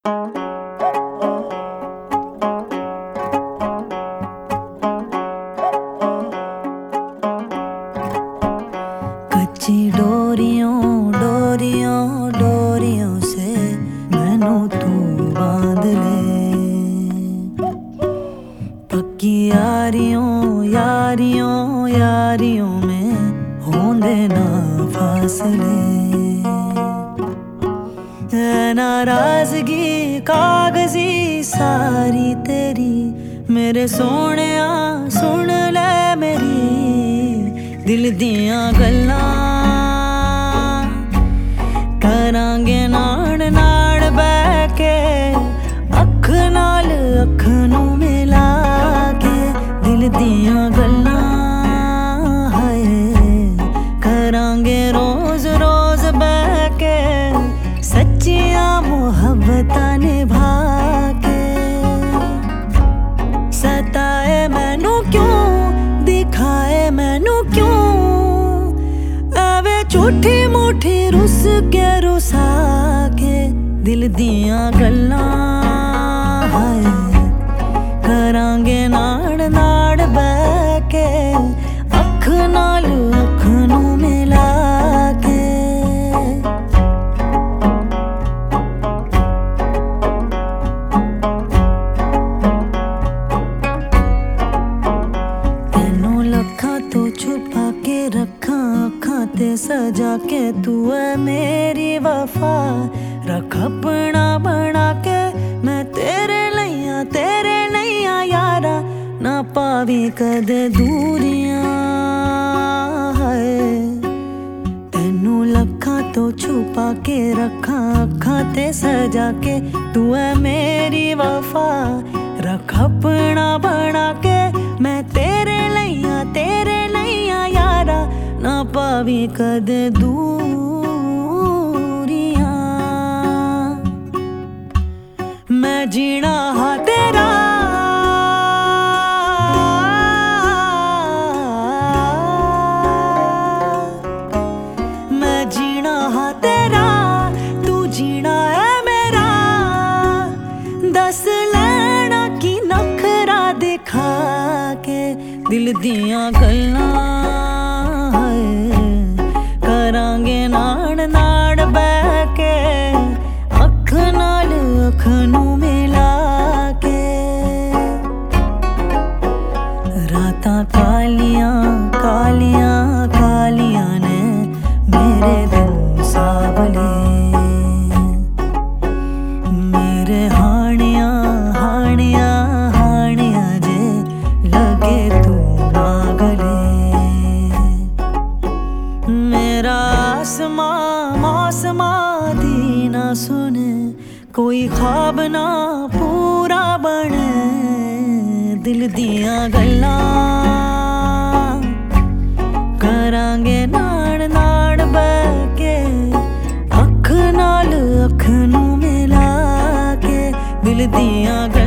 कच्ची डोरियों डोरियों डोरियों से मैनू तू बांध ले, पक्की यारियों यारियों यारियों में होंदे ना फासले। नाराजगी कागजी सारी तेरी, मेरे सोहणिया सुन ले मेरी दिल दियां गल्लां। करांगे नाड़ नाड़ बह के अख नाल अख नू मिला के, दिल दियां गल्लां हाय करांगे रोज रोज बह के, सच्चियां मुहब्बतां निभा के। सताए मैनू क्यों, दिखाए मैनू क्यों, आवे झूठी मूठी रुस के रुसा के, दिल दियां गल्लां हाय करांगे नाड़ नाड़ बह के, अख नाल अख नू मिला के। तो छुपा के रखा अखां ते सजा के, तू है मेरी वफा रख अपना बना के। मैं तेरे लइया यारा ना पावी कदे दूरियां है। तेनू लखा तो छुपा के रखा अखां ते सजा के, तू है मेरी वफा रख अपना बना के। मैं तेरे लइया यारा ना पावी कदे दूरियां। मैं जीना हा तेरा मैं जीना हा तेरा, तू जीना है मेरा। दस लेना की नखरा दिखा के, दिल दियां गल्लां करांगे नाड़ नाड़ बह के, अख नाल अख नू मिला के। रातां कालियां कालियां कालियां ने मेरे दिन सावले, मेरे हानियां हानियां हानियां जे लगे तू ना गले। मेरा आसमां मौसमां दी ना सुने, कोई ख्वाब ना पूरा बने, दिल दियां गल्लां करांगे नाड़ नाड़ बह के, अख नाल अख नू मिला के, दिल दियां